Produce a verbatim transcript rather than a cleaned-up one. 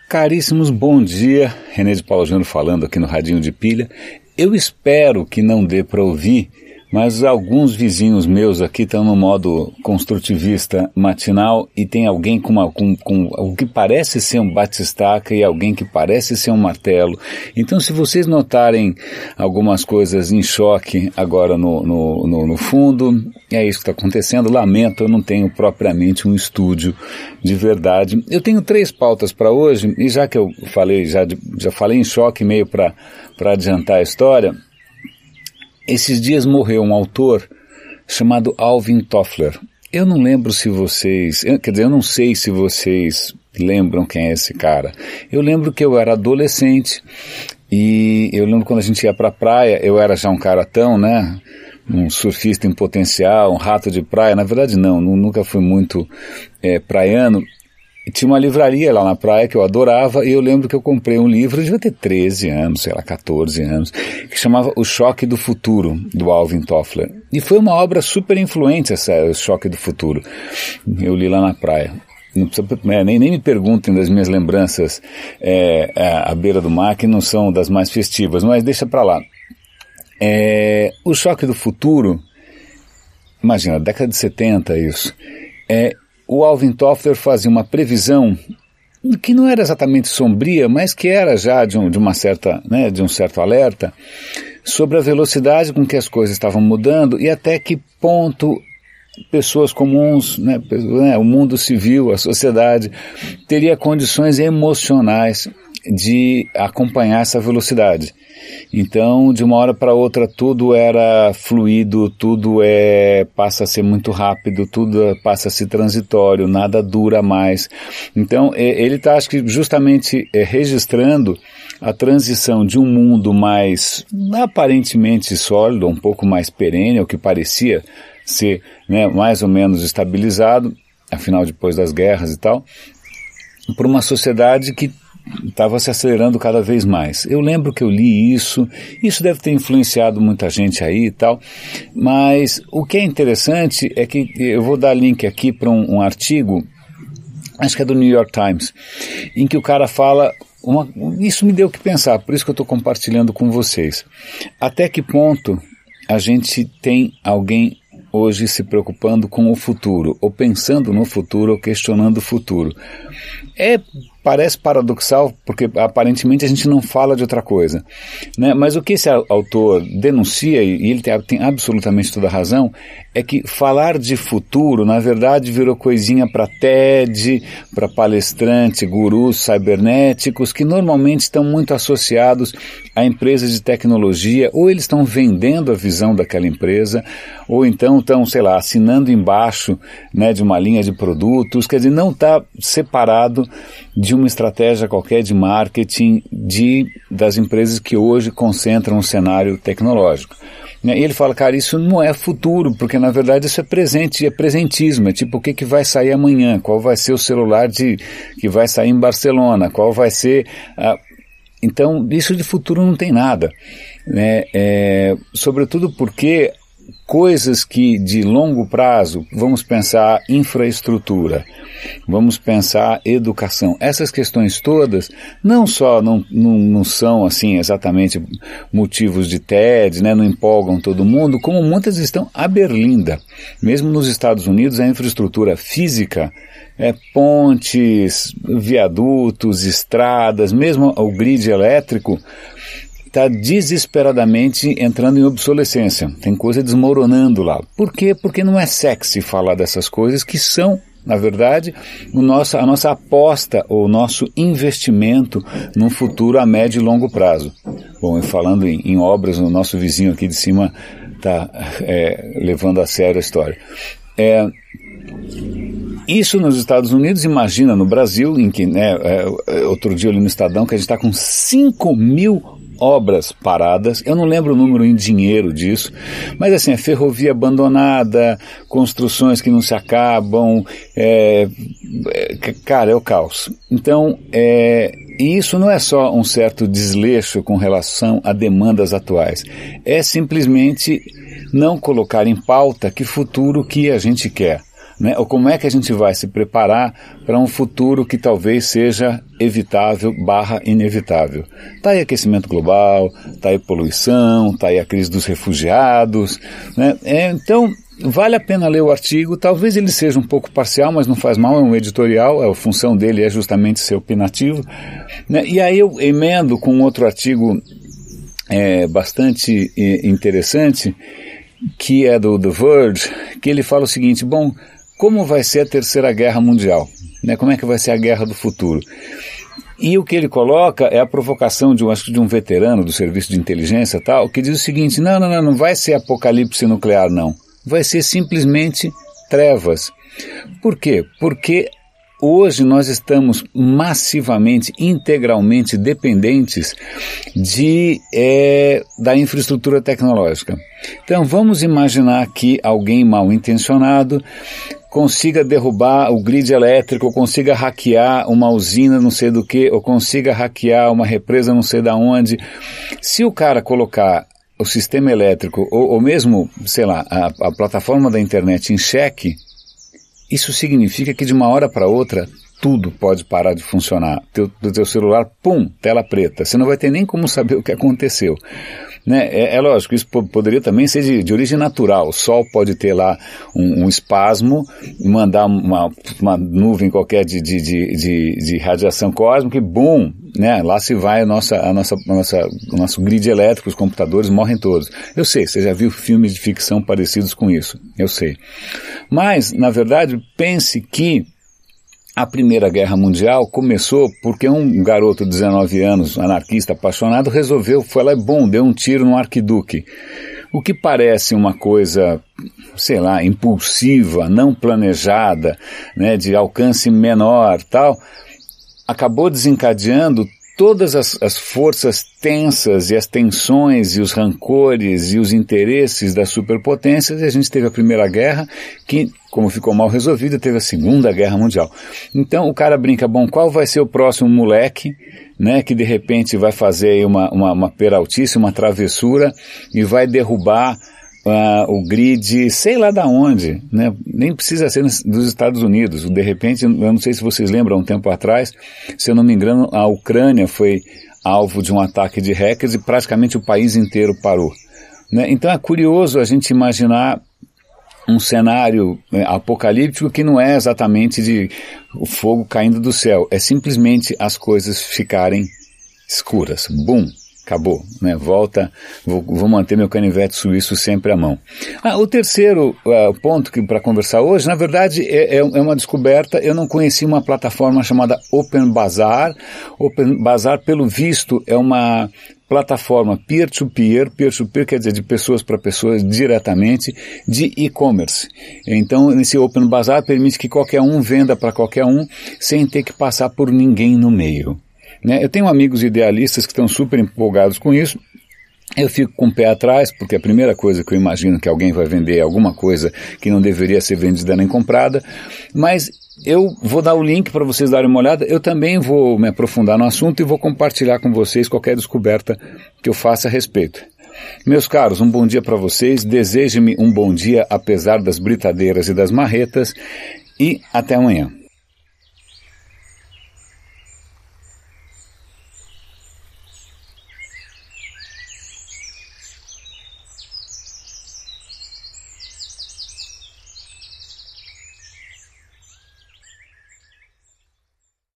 Caríssimos, bom dia. René de Paula Júnior falando aqui no Radinho de Pilha. Eu espero que não dê para ouvir, mas alguns vizinhos meus aqui estão no modo construtivista matinal e tem alguém com, uma, com, com o que parece ser um batistaca e alguém que parece ser um martelo. Então, se vocês notarem algumas coisas em choque agora no, no, no, no fundo, é isso que está acontecendo. Lamento, eu não tenho propriamente um estúdio de verdade. Eu tenho três pautas para hoje e já que eu falei, já, já falei em choque meio para para adiantar a história. Esses dias morreu um autor chamado Alvin Toffler. Eu não lembro se vocês, eu, quer dizer, eu não sei se vocês lembram quem é esse cara. Eu lembro que eu era adolescente e eu lembro quando a gente ia pra praia, eu era já um caratão, né? Um surfista em potencial, um rato de praia. Na verdade não, nunca fui muito é, praiano. E tinha uma livraria lá na praia que eu adorava e eu lembro que eu comprei um livro, eu devia ter treze anos, sei lá, catorze anos, que chamava O Choque do Futuro, do Alvin Toffler. E foi uma obra super influente essa, O Choque do Futuro. Eu li lá na praia. Não precisa, é, nem, nem me perguntem das minhas lembranças é, à beira do mar, que não são das mais festivas, mas deixa pra lá. É, O Choque do Futuro, imagina, década de setenta isso, é... O Alvin Toffler fazia uma previsão que não era exatamente sombria, mas que era já de, um, de uma certa, né, de um certo alerta sobre a velocidade com que as coisas estavam mudando e até que ponto pessoas comuns, né, o mundo civil, a sociedade, teria condições emocionais de acompanhar essa velocidade. Então, de uma hora para outra, tudo era fluido, tudo é, passa a ser muito rápido, tudo passa a ser transitório, nada dura mais. Então, ele está, acho que, justamente é, registrando a transição de um mundo mais aparentemente sólido, um pouco mais perene, o que parecia ser, né, mais ou menos estabilizado, afinal, depois das guerras e tal, para uma sociedade que estava se acelerando cada vez mais. Eu lembro que eu li isso, isso deve ter influenciado muita gente aí e tal, mas o que é interessante é que eu vou dar link aqui para um, um artigo, acho que é do New York Times, em que o cara fala, uma, isso me deu o que pensar, por isso que eu estou compartilhando com vocês. Até que ponto a gente tem alguém hoje se preocupando com o futuro, ou pensando no futuro, ou questionando o futuro? É, parece paradoxal, porque aparentemente a gente não fala de outra coisa, né? Mas o que esse autor denuncia, e ele tem, tem absolutamente toda a razão, é que falar de futuro, na verdade, virou coisinha para TED, para palestrante, gurus cibernéticos, que normalmente estão muito associados a empresas de tecnologia, ou eles estão vendendo a visão daquela empresa, ou então estão, sei lá, assinando embaixo, né, de uma linha de produtos, quer dizer, não está separado de uma estratégia qualquer de marketing de, das empresas que hoje concentram o cenário tecnológico. E ele fala, cara, isso não é futuro, porque na verdade isso é presente, é presentismo, é tipo o que, que vai sair amanhã, qual vai ser o celular de, que vai sair em Barcelona, qual vai ser... A... Então, isso de futuro não tem nada, né? É, sobretudo porque coisas que de longo prazo, vamos pensar infraestrutura, vamos pensar educação, essas questões todas não só não, não, não são assim exatamente motivos de TED, né, não empolgam todo mundo, como muitas estão à berlinda. Mesmo nos Estados Unidos a infraestrutura física, é, pontes, viadutos, estradas, mesmo o grid elétrico está desesperadamente entrando em obsolescência. Tem coisa desmoronando lá. Por quê? Porque não é sexy falar dessas coisas que são, na verdade, o nosso, a nossa aposta ou o nosso investimento num futuro a médio e longo prazo. Bom, e falando em, em obras, o nosso vizinho aqui de cima está é, levando a sério a história. É, isso nos Estados Unidos, imagina no Brasil, em que, né, é, outro dia eu li no Estadão que a gente está com cinco mil obras paradas, eu não lembro o número em dinheiro disso, mas assim, é ferrovia abandonada, construções que não se acabam, é, é, cara, é o caos. Então, é, e isso não é só um certo desleixo com relação a demandas atuais, é simplesmente não colocar em pauta que futuro que a gente quer. né? Ou como é que a gente vai se preparar para um futuro que talvez seja evitável barra inevitável. Está aí aquecimento global, está aí poluição, está aí a crise dos refugiados, né? É, então, vale a pena ler o artigo, talvez ele seja um pouco parcial, mas não faz mal, é um editorial, a função dele é justamente ser opinativo, né? E aí eu emendo com outro artigo é, bastante interessante, que é do The Verge, que ele fala o seguinte: bom, como vai ser a Terceira Guerra Mundial? Né? Como é que vai ser a guerra do futuro? E o que ele coloca é a provocação de um, acho que de um veterano do serviço de inteligência tal, que diz o seguinte: não, não, não, não vai ser apocalipse nuclear, não. Vai ser simplesmente trevas. Por quê? Porque hoje nós estamos massivamente, integralmente dependentes de, é, da infraestrutura tecnológica. Então vamos imaginar que alguém mal intencionado consiga derrubar o grid elétrico, ou consiga hackear uma usina não sei do que, ou consiga hackear uma represa não sei da onde. Se o cara colocar o sistema elétrico, ou, ou mesmo, sei lá, a, a plataforma da internet em xeque, isso significa que de uma hora para outra tudo pode parar de funcionar. Teu, do teu celular, pum, tela preta. Você não vai ter nem como saber o que aconteceu. Né? É, é lógico, isso po- poderia também ser de, de origem natural. O Sol pode ter lá um, um espasmo, mandar uma, uma nuvem qualquer de, de, de, de, de radiação cósmica e bum, né? Lá se vai a nossa, a nossa, a nossa, o nosso grid elétrico, os computadores morrem todos. Eu sei, você já viu filmes de ficção parecidos com isso. Eu sei. Mas, na verdade, pense que a Primeira Guerra Mundial começou porque um garoto de dezenove anos, anarquista apaixonado, resolveu, foi lá e bom, deu um tiro no arquiduque. O que parece uma coisa, sei lá, impulsiva, não planejada, né, de alcance menor, tal, acabou desencadeando todas as, as forças tensas e as tensões e os rancores e os interesses das superpotências, e a gente teve a Primeira Guerra, que, como ficou mal resolvida, teve a Segunda Guerra Mundial. Então o cara brinca, bom, qual vai ser o próximo moleque, né, que de repente vai fazer aí uma, uma, uma peraltice, uma travessura e vai derrubar Uh, o grid, sei lá da onde, né? Nem precisa ser dos Estados Unidos. De repente, eu não sei se vocês lembram, um tempo atrás, se eu não me engano, a Ucrânia foi alvo de um ataque de hackers e praticamente o país inteiro parou. Né? Então é curioso a gente imaginar um cenário, né, apocalíptico que não é exatamente de o fogo caindo do céu, é simplesmente as coisas ficarem escuras. Bum! Acabou, né? Volta, vou, vou manter meu canivete suíço sempre à mão. Ah, o terceiro uh, ponto que para conversar hoje, na verdade, é, é, é uma descoberta. Eu não conhecia uma plataforma chamada Open Bazaar. Open Bazaar, pelo visto, é uma plataforma peer-to-peer, peer-to-peer quer dizer de pessoas para pessoas diretamente, de e-commerce. Então, esse Open Bazaar permite que qualquer um venda para qualquer um, sem ter que passar por ninguém no meio. Eu tenho amigos idealistas que estão super empolgados com isso. Eu fico com o pé atrás, porque a primeira coisa que eu imagino que alguém vai vender é alguma coisa que não deveria ser vendida nem comprada, mas eu vou dar o link para vocês darem uma olhada. Eu também vou me aprofundar no assunto e vou compartilhar com vocês qualquer descoberta que eu faça a respeito. Meus caros, um bom dia para vocês, desejem-me um bom dia apesar das britadeiras e das marretas, e até amanhã.